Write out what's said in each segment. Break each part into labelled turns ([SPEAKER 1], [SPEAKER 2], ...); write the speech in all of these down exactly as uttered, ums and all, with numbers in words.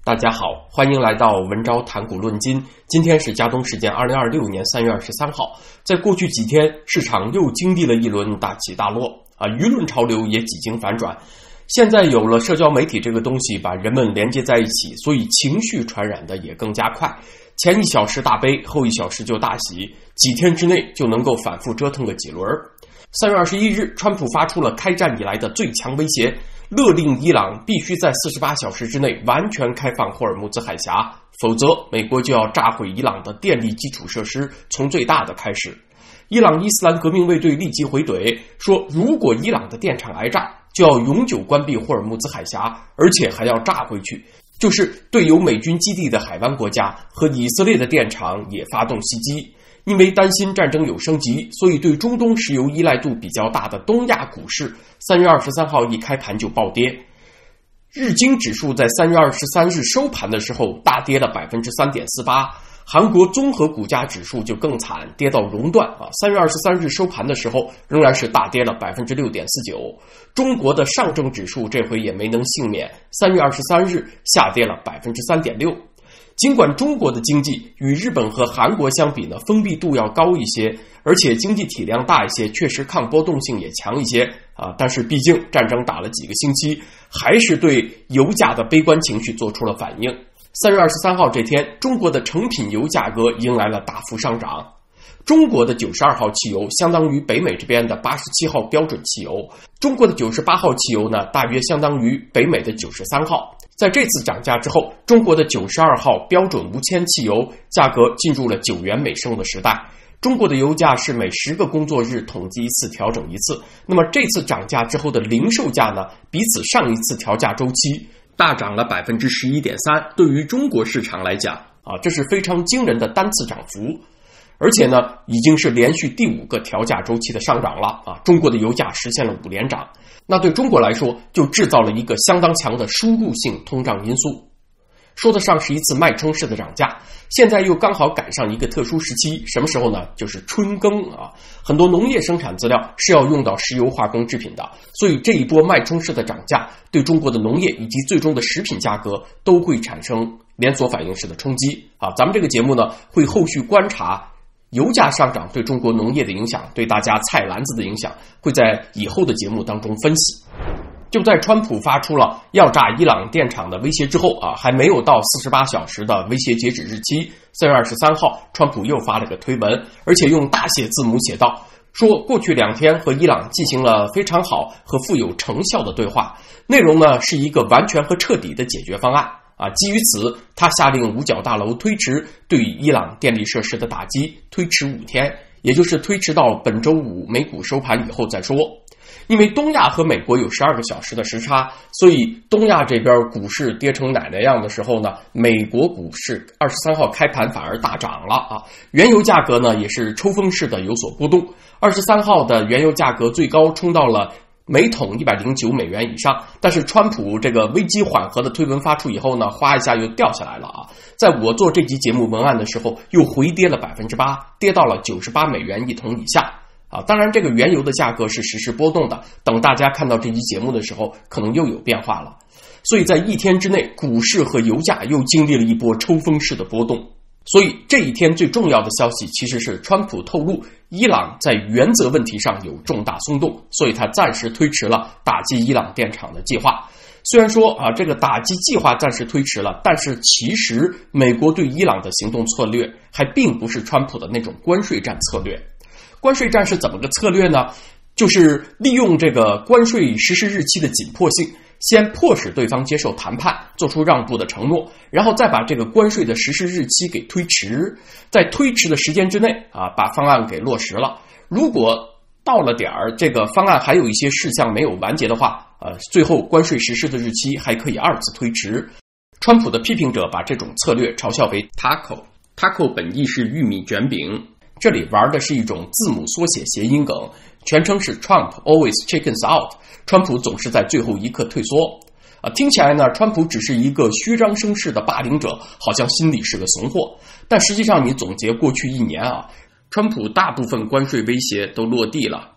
[SPEAKER 1] 大家好，欢迎来到文昭谈股论金。今天是加东时间二零二六年三月二十三号。在过去几天，市场又经历了一轮大起大落啊，舆论潮流也几经反转。现在有了社交媒体这个东西，把人们连接在一起，所以情绪传染的也更加快。前一小时大悲，后一小时就大喜，几天之内就能够反复折腾个几轮。三月二十一日，川普发出了开战以来的最强威胁，勒令伊朗必须在四十八小时之内完全开放霍尔木兹海峡，否则美国就要炸毁伊朗的电力基础设施，从最大的开始。伊朗伊斯兰革命卫队立即回怼说，如果伊朗的电厂挨炸，就要永久关闭霍尔木兹海峡，而且还要炸回去，就是对有美军基地的海湾国家和以色列的电厂也发动袭击。因为担心战争有升级，所以对中东石油依赖度比较大的东亚股市三月二十三号一开盘就暴跌。日经指数在三月二十三日收盘的时候大跌了 百分之三点四八， 韩国综合股价指数就更惨，跌到熔断啊！三月二十三日收盘的时候仍然是大跌了 百分之六点四九。中国的上证指数这回也没能幸免，三月二十三日下跌了 百分之三点六。尽管中国的经济与日本和韩国相比呢，封闭度要高一些，而且经济体量大一些，确实抗波动性也强一些啊。但是毕竟战争打了几个星期，还是对油价的悲观情绪做出了反应。三月二十三号这天，中国的成品油价格迎来了大幅上涨。中国的九十二号汽油相当于北美这边的八十七号标准汽油，中国的九十八号汽油呢，大约相当于北美的九十三号。在这次涨价之后，中国的九十二号标准无铅汽油价格进入了九元每升的时代。中国的油价是每十个工作日统计一次，调整一次。那么这次涨价之后的零售价呢，比此上一次调价周期大涨了 百分之十一点三。 对于中国市场来讲啊，这是非常惊人的单次涨幅。而且呢，已经是连续第五个调价周期的上涨了啊！中国的油价实现了五连涨，那对中国来说就制造了一个相当强的输入性通胀因素，说得上是一次脉冲式的涨价。现在又刚好赶上一个特殊时期，什么时候呢？就是春耕啊！很多农业生产资料是要用到石油化工制品的，所以这一波脉冲式的涨价对中国的农业以及最终的食品价格都会产生连锁反应式的冲击啊！咱们这个节目呢，会后续观察油价上涨对中国农业的影响，对大家菜篮子的影响，会在以后的节目当中分析。就在川普发出了要炸伊朗电厂的威胁之后啊，还没有到四十八小时的威胁截止日期，三月二十三号，川普又发了个推文，而且用大写字母写道，说过去两天和伊朗进行了非常好和富有成效的对话，内容呢是一个完全和彻底的解决方案。啊，基于此，他下令五角大楼推迟对伊朗电力设施的打击，推迟五天，也就是推迟到本周五美股收盘以后再说。因为东亚和美国有十二个小时的时差，所以东亚这边股市跌成奶奶样的时候呢，美国股市二十三号开盘反而大涨了啊。原油价格呢也是抽风式的有所波动，二十三号的原油价格最高冲到了每桶一百零九美元以上，但是川普这个危机缓和的推文发出以后呢，哗一下又掉下来了啊！在我做这集节目文案的时候，又回跌了 百分之八， 跌到了九十八美元一桶以下啊！当然，这个原油的价格是实时波动的，等大家看到这期节目的时候，可能又有变化了。所以在一天之内，股市和油价又经历了一波抽风式的波动。所以这一天最重要的消息其实是川普透露，伊朗在原则问题上有重大松动，所以他暂时推迟了打击伊朗电厂的计划。虽然说啊，这个打击计划暂时推迟了，但是其实美国对伊朗的行动策略还并不是川普的那种关税战策略。关税战是怎么个策略呢？就是利用这个关税实施日期的紧迫性，先迫使对方接受谈判，做出让步的承诺，然后再把这个关税的实施日期给推迟，在推迟的时间之内啊，把方案给落实了。如果到了点儿，这个方案还有一些事项没有完结的话，呃，最后关税实施的日期还可以二次推迟。川普的批评者把这种策略嘲笑为 taco， taco 本意是玉米卷饼，这里玩的是一种字母缩写谐音梗，全称是 Trump always chickens out， 川普总是在最后一刻退缩。啊，听起来呢，川普只是一个虚张声势的霸凌者，好像心里是个怂货。但实际上，你总结过去一年啊，川普大部分关税威胁都落地了。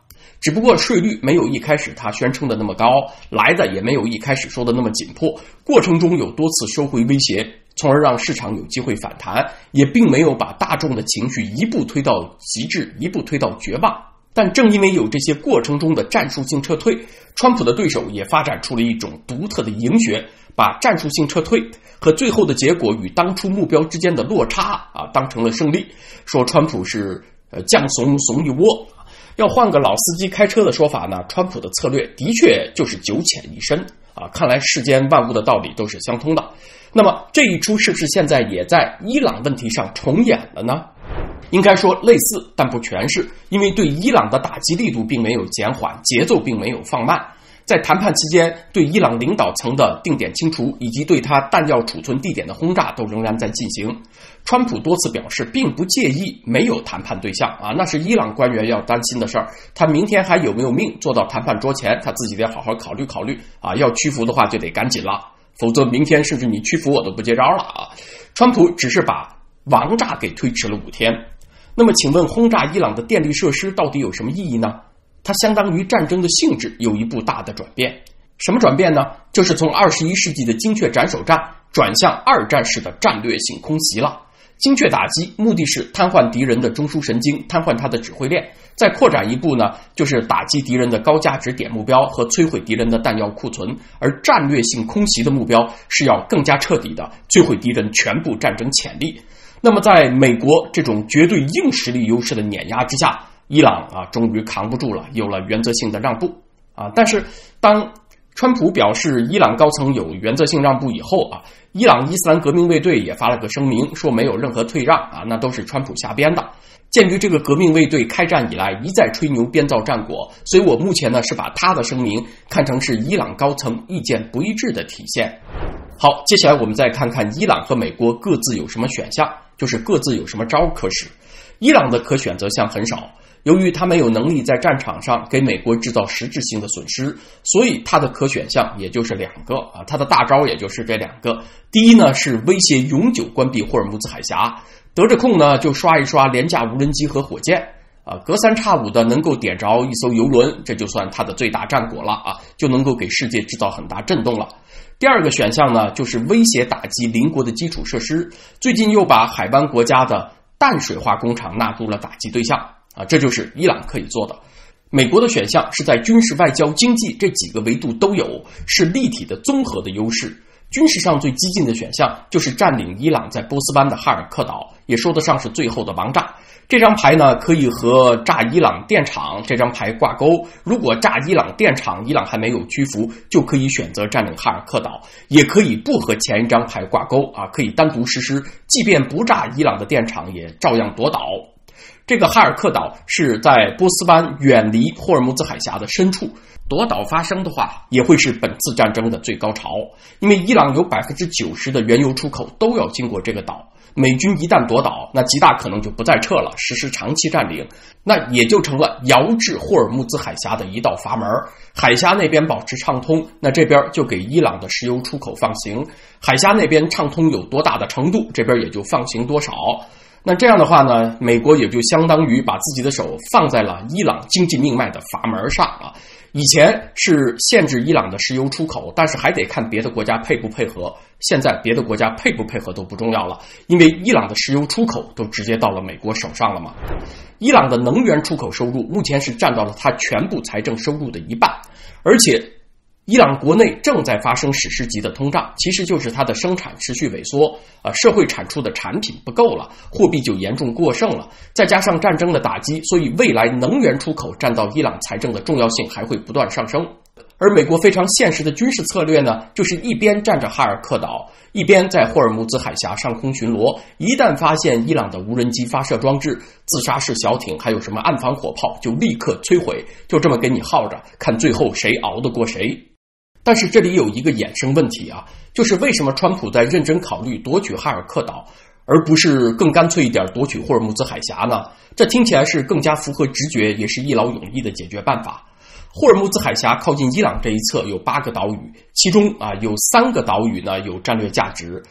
[SPEAKER 1] 只不过税率没有一开始他宣称的那么高，来的也没有一开始说的那么紧迫，过程中有多次收回威胁，从而让市场有机会反弹，也并没有把大众的情绪一步推到极致，一步推到绝望。但正因为有这些过程中的战术性撤退，川普的对手也发展出了一种独特的营学，把战术性撤退和最后的结果与当初目标之间的落差啊当成了胜利，说川普是呃将怂怂一窝。要换个老司机开车的说法呢，川普的策略的确就是九浅一深啊，看来世间万物的道理都是相通的。那么这一出是不是现在也在伊朗问题上重演了呢？应该说类似，但不全是，因为对伊朗的打击力度并没有减缓，节奏并没有放慢。在谈判期间，对伊朗领导层的定点清除以及对他弹药储存地点的轰炸都仍然在进行。川普多次表示并不介意没有谈判对象啊，那是伊朗官员要担心的事儿。他明天还有没有命坐到谈判桌前，他自己得好好考虑考虑啊。要屈服的话就得赶紧了，否则明天甚至你屈服我都不接招了啊。川普只是把王炸给推迟了五天。那么请问轰炸伊朗的电力设施到底有什么意义呢？它相当于战争的性质有一步大的转变。什么转变呢？就是从二十一世纪的精确斩首战转向二战式的战略性空袭了。精确打击目的是瘫痪敌人的中枢神经，瘫痪他的指挥链，再扩展一步呢，就是打击敌人的高价值点目标和摧毁敌人的弹药库存。而战略性空袭的目标是要更加彻底的摧毁敌人全部战争潜力。那么在美国这种绝对硬实力优势的碾压之下，伊朗啊终于扛不住了，有了原则性的让步啊。但是当川普表示伊朗高层有原则性让步以后啊，伊朗伊斯兰革命卫队也发了个声明，说没有任何退让啊，那都是川普瞎编的。鉴于这个革命卫队开战以来一再吹牛编造战果，所以我目前呢是把他的声明看成是伊朗高层意见不一致的体现。好，接下来我们再看看伊朗和美国各自有什么选项，就是各自有什么招可使。伊朗的可选择项很少，由于他没有能力在战场上给美国制造实质性的损失，所以他的可选项也就是两个啊，他的大招也就是这两个。第一呢是威胁永久关闭霍尔木兹海峡，得着空呢就刷一刷廉价无人机和火箭啊，隔三差五的能够点着一艘油轮，这就算他的最大战果了啊，就能够给世界制造很大震动了。第二个选项呢就是威胁打击邻国的基础设施，最近又把海湾国家的淡水化工厂纳入了打击对象啊，这就是伊朗可以做的。美国的选项是在军事、外交、经济这几个维度都有，是立体的综合的优势。军事上最激进的选项就是占领伊朗在波斯湾的哈尔克岛，也说得上是最后的王炸。这张牌呢可以和炸伊朗电厂这张牌挂钩，如果炸伊朗电厂伊朗还没有屈服，就可以选择占领哈尔克岛，也可以不和前一张牌挂钩啊，可以单独实施，即便不炸伊朗的电厂也照样夺岛。这个哈尔克岛是在波斯湾远离霍尔木兹海峡的深处，夺岛发生的话也会是本次战争的最高潮，因为伊朗有 百分之九十 的原油出口都要经过这个岛，美军一旦夺岛，那极大可能就不再撤了，实施长期占领，那也就成了遥至霍尔木兹海峡的一道阀门。海峡那边保持畅通，那这边就给伊朗的石油出口放行，海峡那边畅通有多大的程度，这边也就放行多少。那这样的话呢，美国也就相当于把自己的手放在了伊朗经济命脉的阀门上啊。以前是限制伊朗的石油出口，但是还得看别的国家配不配合，现在别的国家配不配合都不重要了，因为伊朗的石油出口都直接到了美国手上了嘛。伊朗的能源出口收入目前是占到了它全部财政收入的一半，而且伊朗国内正在发生史诗级的通胀，其实就是它的生产持续萎缩，呃，社会产出的产品不够了，货币就严重过剩了，再加上战争的打击，所以未来能源出口占到伊朗财政的重要性还会不断上升。而美国非常现实的军事策略呢，就是一边占着哈尔克岛，一边在霍尔木兹海峡上空巡逻，一旦发现伊朗的无人机发射装置、自杀式小艇还有什么岸防火炮，就立刻摧毁，就这么给你耗着，看最后谁熬得过谁。但是这里有一个衍生问题啊，就是为什么川普在认真考虑夺取哈尔克岛，而不是更干脆一点夺取霍尔木兹海峡呢？这听起来是更加符合直觉，也是一劳永逸的解决办法。霍尔木兹海峡靠近伊朗这一侧有八个岛屿，其中啊有三个岛屿呢有战略价值。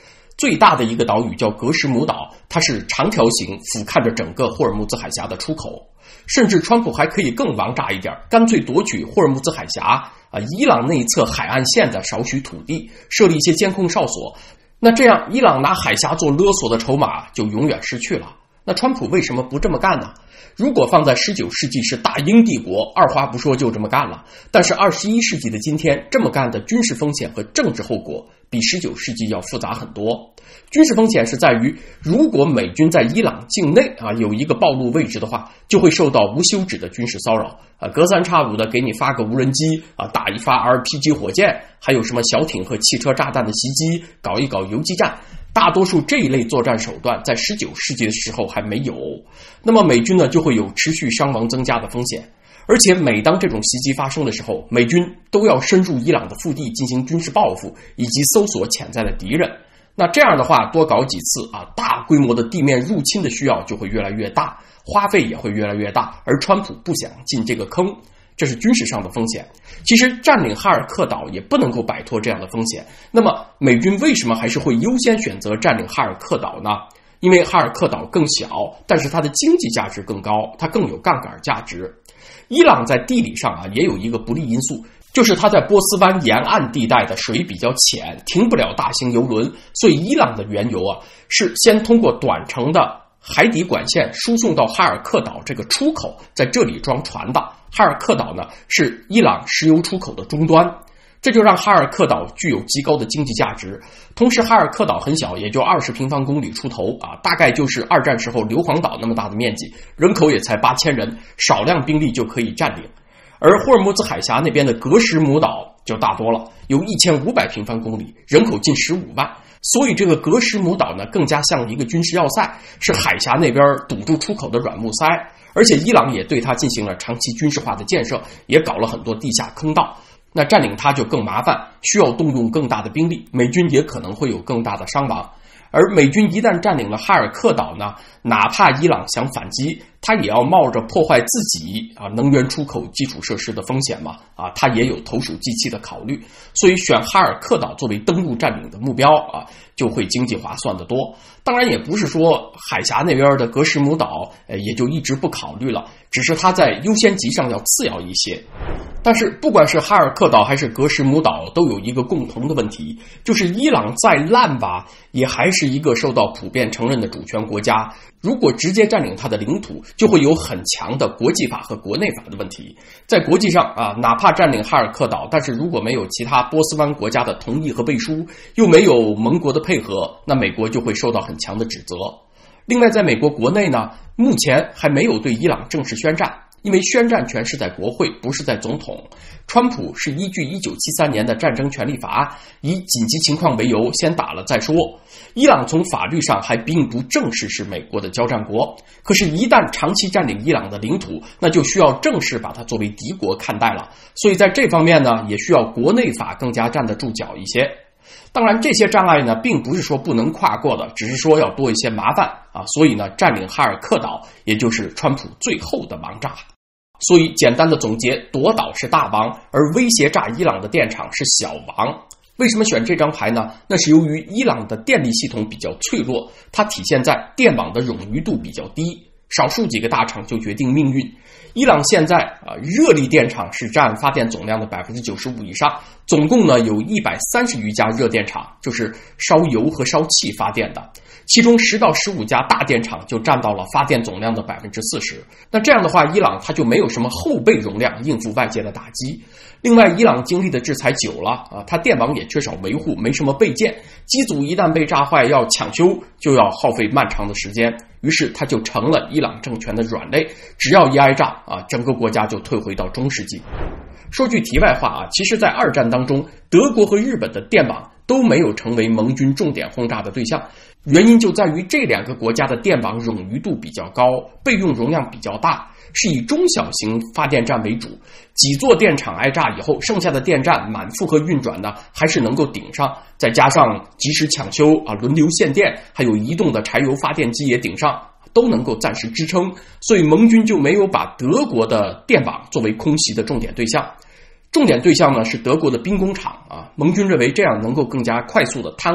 [SPEAKER 1] 最大的一个岛屿叫格什姆岛，它是长条形俯瞰着整个霍尔木兹海峡的出口。甚至川普还可以更王炸一点，干脆夺取霍尔木兹海峡啊伊朗那一侧海岸线的少许土地，设立一些监控哨所。那这样伊朗拿海峡做勒索的筹码就永远失去了。那川普为什么不这么干呢？如果放在十九世纪是大英帝国，二话不说就这么干了。但是二十一世纪的今天，这么干的军事风险和政治后果比十九世纪要复杂很多。军事风险是在于，如果美军在伊朗境内啊有一个暴露位置的话，就会受到无休止的军事骚扰啊，隔三差五的给你发个无人机啊，打一发 R P G 火箭，还有什么小艇和汽车炸弹的袭击，搞一搞游击战。大多数这一类作战手段在十九世纪的时候还没有，那么美军呢就会有持续伤亡增加的风险。而且每当这种袭击发生的时候，美军都要深入伊朗的腹地进行军事报复以及搜索潜在的敌人。那这样的话多搞几次啊，大规模的地面入侵的需要就会越来越大，花费也会越来越大，而川普不想进这个坑，这是军事上的风险。其实占领哈尔克岛也不能够摆脱这样的风险。那么美军为什么还是会优先选择占领哈尔克岛呢？因为哈尔克岛更小，但是它的经济价值更高，它更有杠杆价值。伊朗在地理上啊也有一个不利因素，就是它在波斯湾沿岸地带的水比较浅，停不了大型油轮，所以伊朗的原油啊是先通过短程的海底管线输送到哈尔克岛这个出口，在这里装船的。哈尔克岛呢是伊朗石油出口的终端，这就让哈尔克岛具有极高的经济价值。同时哈尔克岛很小，也就二十平方公里出头啊，大概就是二战时候硫磺岛那么大的面积，人口也才八千人，少量兵力就可以占领。而霍尔木兹海峡那边的格什姆岛就大多了，有一千五百平方公里，人口近十五万。所以这个格什姆岛呢更加像一个军事要塞，是海峡那边堵住出口的软木塞。而且伊朗也对它进行了长期军事化的建设，也搞了很多地下坑道。那占领它就更麻烦，需要动用更大的兵力，美军也可能会有更大的伤亡。而美军一旦占领了哈尔克岛呢，哪怕伊朗想反击，他也要冒着破坏自己啊能源出口基础设施的风险嘛，啊，他也有投鼠忌器的考虑，所以选哈尔克岛作为登陆占领的目标啊，就会经济划算得多。当然也不是说海峡那边的格什姆岛呃也就一直不考虑了，只是它在优先级上要次要一些。但是不管是哈尔克岛还是格什姆岛，都有一个共同的问题，就是伊朗再烂吧，也还是一个受到普遍承认的主权国家。如果直接占领它的领土，就会有很强的国际法和国内法的问题。在国际上啊，哪怕占领哈尔克岛，但是如果没有其他波斯湾国家的同意和背书，又没有盟国的配合，那美国就会受到很强的指责。另外在美国国内呢，目前还没有对伊朗正式宣战，因为宣战权是在国会，不是在总统。川普是依据一九七三年的战争权利法案，以紧急情况为由先打了再说。伊朗从法律上还并不正式是美国的交战国，可是一旦长期占领伊朗的领土，那就需要正式把它作为敌国看待了。所以在这方面呢，也需要国内法更加站得住脚一些。当然这些障碍呢并不是说不能跨过的，只是说要多一些麻烦啊，所以呢占领哈尔克岛也就是川普最后的王炸。所以简单的总结，夺岛是大王，而威胁炸伊朗的电厂是小王。为什么选这张牌呢？那是由于伊朗的电力系统比较脆弱，它体现在电网的冗余度比较低，少数几个大厂就决定命运。伊朗现在啊，热力电厂是占发电总量的 百分之九十五 以上，总共呢有一百三十余家热电厂，就是烧油和烧气发电的，其中十到十五家大电厂就占到了发电总量的 百分之四十。 那这样的话，伊朗它就没有什么后备容量应付外界的打击。另外伊朗经历的制裁久了啊，它电网也缺少维护，没什么备件，机组一旦被炸坏要抢修就要耗费漫长的时间，于是它就成了伊朗政权的软肋，只要一挨炸啊，整个国家就退回到中世纪。说句题外话啊，其实在二战当中，德国和日本的电网都没有成为盟军重点轰炸的对象，原因就在于这两个国家的电网冗余度比较高，备用容量比较大，是以中小型发电站为主，几座电厂挨炸以后，剩下的电站满负荷运转呢，还是能够顶上，再加上及时抢修啊，轮流限电，还有移动的柴油发电机也顶上，都能够暂时支撑，所以盟军就没有把德国的电网作为空袭的重点对象。重点对象呢是德国的兵工厂啊，盟军认为这样能够更加快速的瘫痪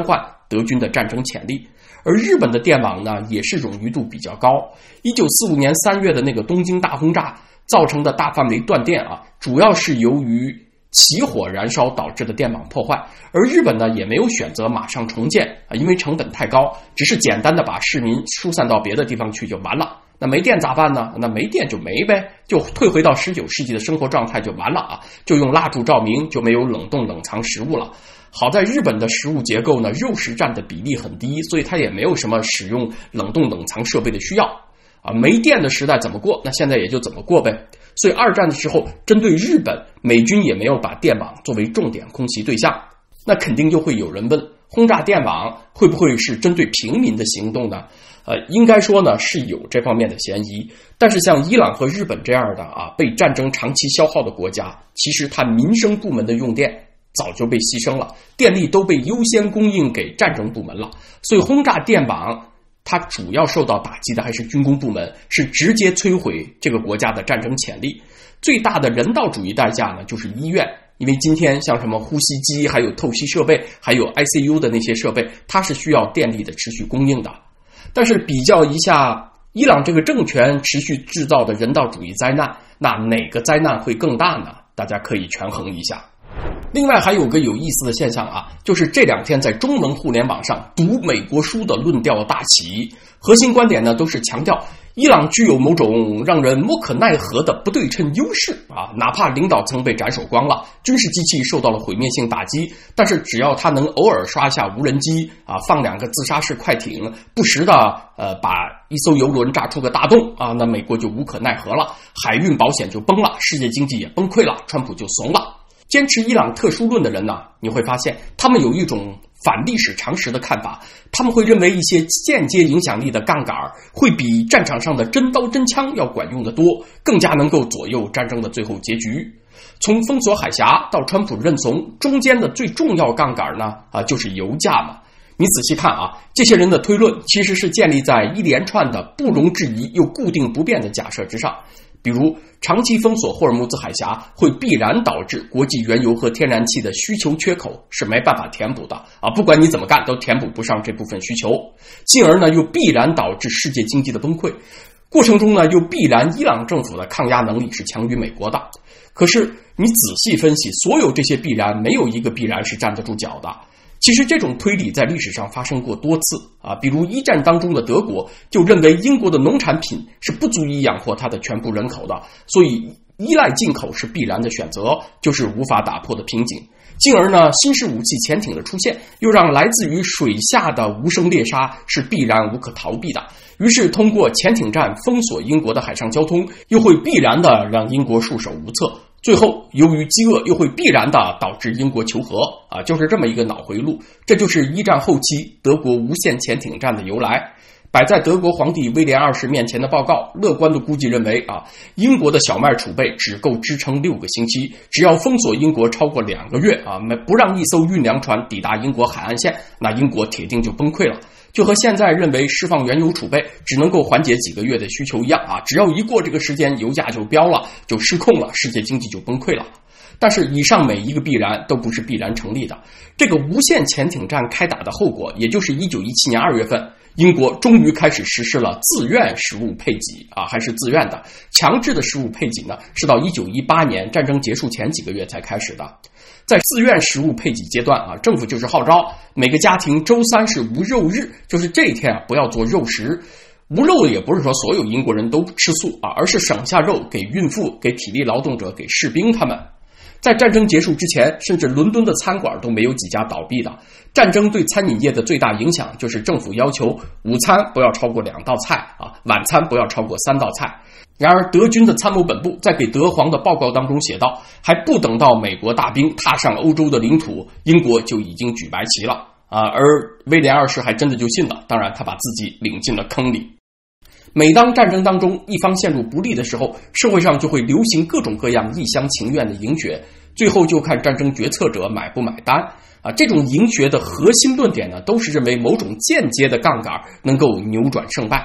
[SPEAKER 1] 德军的战争潜力。而日本的电网呢，也是冗余度比较高。一九四五年三月的那个东京大轰炸造成的大范围断电啊，主要是由于起火燃烧导致的电网破坏。而日本呢，也没有选择马上重建啊，因为成本太高，只是简单的把市民疏散到别的地方去就完了。那没电咋办呢？那没电就没呗，就退回到十九世纪的生活状态就完了啊！就用蜡烛照明，就没有冷冻冷藏食物了。好在日本的食物结构呢，肉食占的比例很低，所以它也没有什么使用冷冻冷藏设备的需要啊。没电的时代怎么过？那现在也就怎么过呗。所以二战的时候，针对日本，美军也没有把电网作为重点空袭对象。那肯定就会有人问，轰炸电网会不会是针对平民的行动呢？呃，应该说呢是有这方面的嫌疑，但是像伊朗和日本这样的啊被战争长期消耗的国家，其实它民生部门的用电早就被牺牲了，电力都被优先供应给战争部门了，所以轰炸电网它主要受到打击的还是军工部门，是直接摧毁这个国家的战争潜力。最大的人道主义代价呢就是医院，因为今天像什么呼吸机还有透析设备还有 I C U 的那些设备，它是需要电力的持续供应的。但是比较一下伊朗这个政权持续制造的人道主义灾难，那哪个灾难会更大呢？大家可以权衡一下。另外还有个有意思的现象啊，就是这两天在中文互联网上读美国书的论调大起，核心观点呢都是强调伊朗具有某种让人莫可奈何的不对称优势啊，哪怕领导层被斩首光了，军事机器受到了毁灭性打击，但是只要他能偶尔刷一下无人机啊，放两个自杀式快艇，不时的呃把一艘油轮炸出个大洞啊，那美国就无可奈何了，海运保险就崩了，世界经济也崩溃了，川普就怂了。坚持伊朗特殊论的人呢，你会发现他们有一种反历史常识的看法，他们会认为一些间接影响力的杠杆会比战场上的真刀真枪要管用得多，更加能够左右战争的最后结局。从封锁海峡到川普认怂，中间的最重要杠杆呢，啊，就是油价嘛。你仔细看啊，这些人的推论其实是建立在一连串的不容置疑又固定不变的假设之上。比如长期封锁霍尔木兹海峡会必然导致国际原油和天然气的需求缺口是没办法填补的啊，不管你怎么干都填补不上这部分需求，进而呢又必然导致世界经济的崩溃，过程中呢又必然伊朗政府的抗压能力是强于美国的。可是你仔细分析，所有这些必然没有一个必然是站得住脚的。其实这种推理在历史上发生过多次啊，比如一战当中的德国就认为英国的农产品是不足以养活它的全部人口的，所以依赖进口是必然的选择，就是无法打破的瓶颈。进而呢，新式武器潜艇的出现又让来自于水下的无声猎杀是必然无可逃避的，于是通过潜艇战封锁英国的海上交通，又会必然的让英国束手无策，最后由于饥饿又会必然的导致英国求和啊，就是这么一个脑回路。这就是一战后期德国无限潜艇战的由来。摆在德国皇帝威廉二世面前的报告乐观的估计认为啊，英国的小麦储备只够支撑六个星期，只要封锁英国超过两个月啊，不让一艘运粮船抵达英国海岸线，那英国铁定就崩溃了。就和现在认为释放原油储备只能够缓解几个月的需求一样啊，只要一过这个时间，油价就飙了，就失控了，世界经济就崩溃了。但是以上每一个必然都不是必然成立的。这个无限潜艇战开打的后果，也就是一九一七年二月份，英国终于开始实施了自愿食物配给啊，还是自愿的。强制的食物配给呢，是到一九一八年战争结束前几个月才开始的。在自愿食物配给阶段啊，政府就是号召每个家庭周三是无肉日，就是这一天啊不要做肉食。无肉也不是说所有英国人都吃素啊，而是省下肉给孕妇、给体力劳动者、给士兵他们。在战争结束之前，甚至伦敦的餐馆都没有几家倒闭的。战争对餐饮业的最大影响就是政府要求午餐不要超过两道菜啊，晚餐不要超过三道菜。然而德军的参谋本部在给德皇的报告当中写道，还不等到美国大兵踏上欧洲的领土，英国就已经举白旗了啊！而威廉二世还真的就信了，当然他把自己领进了坑里。每当战争当中一方陷入不利的时候，社会上就会流行各种各样一厢情愿的赢学，最后就看战争决策者买不买单啊！这种赢学的核心论点呢，都是认为某种间接的杠杆能够扭转胜败。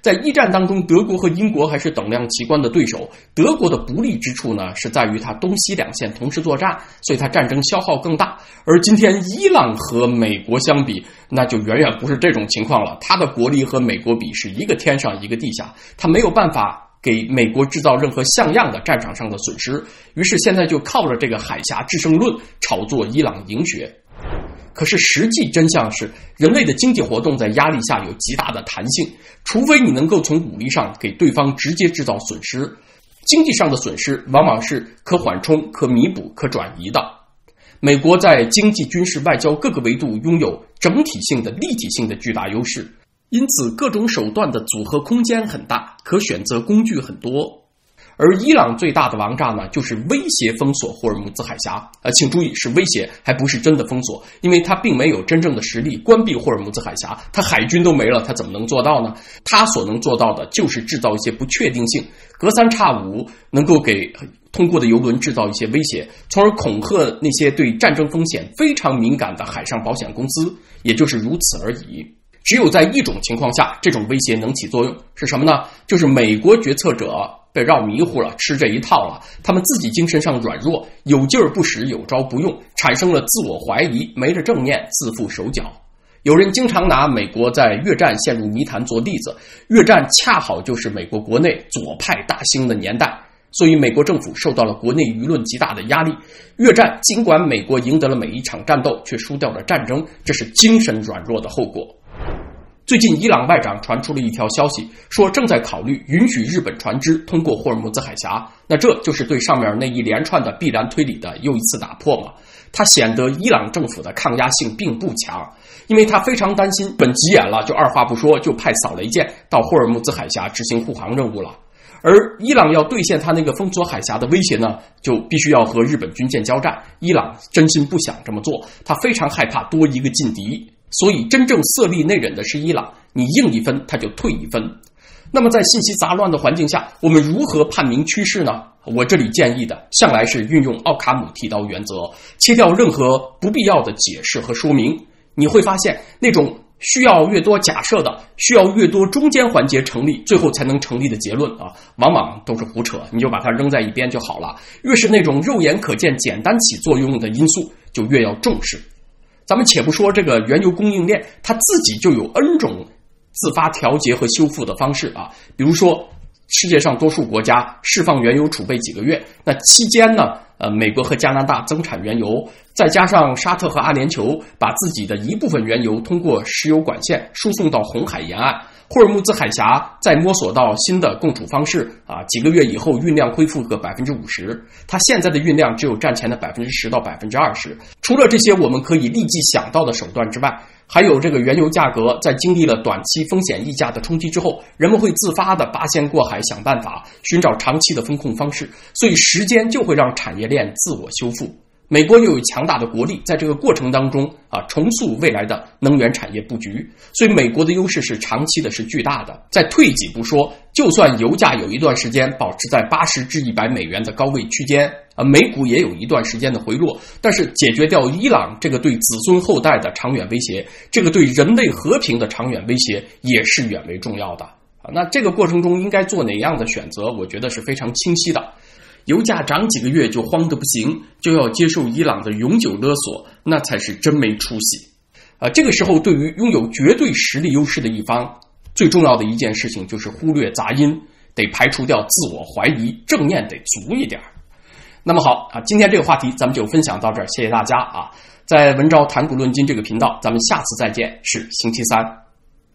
[SPEAKER 1] 在一战当中，德国和英国还是等量齐观的对手。德国的不利之处呢，是在于它东西两线同时作战，所以它战争消耗更大。而今天伊朗和美国相比，那就远远不是这种情况了。它的国力和美国比是一个天上一个地下，它没有办法给美国制造任何像样的战场上的损失，于是现在就靠着这个海峡制胜论炒作伊朗赢血。可是实际真相是，人类的经济活动在压力下有极大的弹性，除非你能够从武力上给对方直接制造损失，经济上的损失往往是可缓冲、可弥补、可转移的。美国在经济、军事、外交各个维度拥有整体性的、立体性的巨大优势，因此各种手段的组合空间很大，可选择工具很多。而伊朗最大的王炸呢，就是威胁封锁霍尔木兹海峡。呃，请注意，是威胁，还不是真的封锁，因为他并没有真正的实力关闭霍尔木兹海峡，他海军都没了，他怎么能做到呢？他所能做到的就是制造一些不确定性，隔三差五能够给通过的油轮制造一些威胁，从而恐吓那些对战争风险非常敏感的海上保险公司，也就是如此而已。只有在一种情况下，这种威胁能起作用，是什么呢？就是美国决策者被绕迷糊了，吃这一套了，他们自己精神上软弱，有劲儿不使，有招不用，产生了自我怀疑，没了正念，自负手脚。有人经常拿美国在越战陷入泥潭做例子，越战恰好就是美国国内左派大兴的年代，所以美国政府受到了国内舆论极大的压力。越战尽管美国赢得了每一场战斗，却输掉了战争，这是精神软弱的后果。最近伊朗外长传出了一条消息，说正在考虑允许日本船只通过霍尔木兹海峡，那这就是对上面那一连串的必然推理的又一次打破嘛。它显得伊朗政府的抗压性并不强，因为他非常担心日本急眼了，就二话不说就派扫雷舰到霍尔木兹海峡执行护航任务了。而伊朗要兑现他那个封锁海峡的威胁呢，就必须要和日本军舰交战。伊朗真心不想这么做，他非常害怕多一个劲敌，所以真正色厉内荏的是伊朗，你硬一分他就退一分。那么在信息杂乱的环境下，我们如何判明趋势呢？我这里建议的向来是运用奥卡姆剃刀原则，切掉任何不必要的解释和说明。你会发现，那种需要越多假设的，需要越多中间环节成立，最后才能成立的结论啊，往往都是胡扯，你就把它扔在一边就好了。越是那种肉眼可见、简单起作用的因素，就越要重视。咱们且不说这个原油供应链，它自己就有 N 种自发调节和修复的方式啊，比如说世界上多数国家释放原油储备几个月，那期间呢，呃，美国和加拿大增产原油，再加上沙特和阿联酋把自己的一部分原油通过石油管线输送到红海沿岸，霍尔木兹海峡再摸索到新的供储方式啊，几个月以后运量恢复个 百分之五十， 它现在的运量只有战前的 百分之十 到 百分之二十。 除了这些我们可以立即想到的手段之外，还有这个原油价格在经历了短期风险溢价的冲击之后，人们会自发的八仙过海想办法，寻找长期的风控方式，所以时间就会让产业链自我修复。美国又有强大的国力，在这个过程当中啊，重塑未来的能源产业布局，所以美国的优势是长期的，是巨大的。再退几步说，就算油价有一段时间保持在八十至一百美元的高位区间啊，美股也有一段时间的回落，但是解决掉伊朗这个对子孙后代的长远威胁，这个对人类和平的长远威胁也是远为重要的啊。那这个过程中应该做哪样的选择，我觉得是非常清晰的。油价涨几个月就慌得不行，就要接受伊朗的永久勒索，那才是真没出息。啊，这个时候对于拥有绝对实力优势的一方，最重要的一件事情就是忽略杂音，得排除掉自我怀疑，正念得足一点。那么好啊，今天这个话题咱们就分享到这儿，谢谢大家啊！在文昭谈古论今这个频道，咱们下次再见，是星期三。